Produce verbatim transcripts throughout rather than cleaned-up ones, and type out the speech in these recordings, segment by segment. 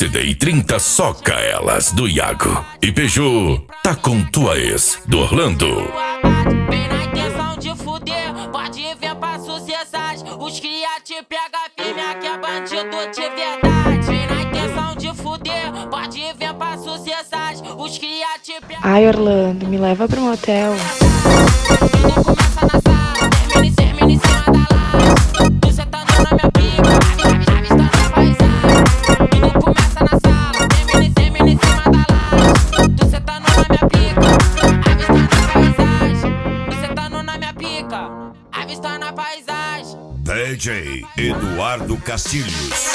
C D e trinta Soca Elas, do Iago. E Peugeot, Tá Com Tua Ex, do Orlando. Vem na intenção de fuder, pode vir pra sucessagem. Os cria te pega firme, aqui é bandido de verdade. Vem na intenção de fuder, pode vir pra sucessagem. Os cria te pega. Ai, Orlando, me leva pro motel. Tudo começa na sala, termina e termina em cima da laje. Tu sentando na minha pica, avistando a paisagem. Tudo começa na sala, termina e termina em cima da laje. Tu sentando na minha pica, avistando a paisagem. Tu sentando na minha pica, avistando a paisagem. D J Eduardo Castilhos.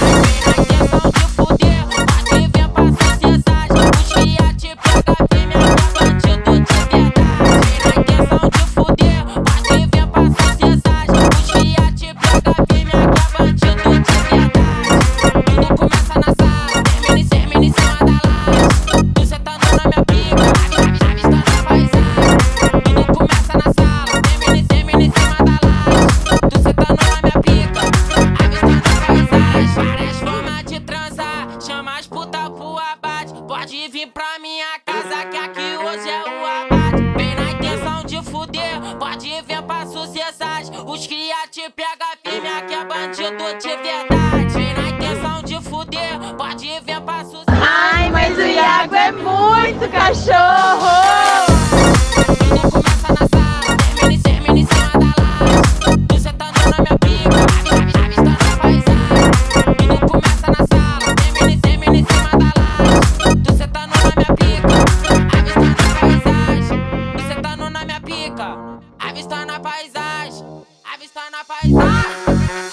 Pode vir pra minha casa que aqui hoje é o abate. Vem na intenção de fuder, pode vir pra sucessagem. Os cria te pega firme, aqui é bandido de verdade. Vem na intenção de fuder, pode vir pra sucessagem. Ai, mas o Iago é muito cachorro! Tudo começa na sala, termina e termina em cima da laje. Tu sentando na minha pica, avistando a paisagem. Tudo começa na sala, termina e termina em cima da laje. Tu sentando na minha pica, avistando a paisagem. Tu sentando na minha pica, avistando a paisagem. Avistando a paisagem.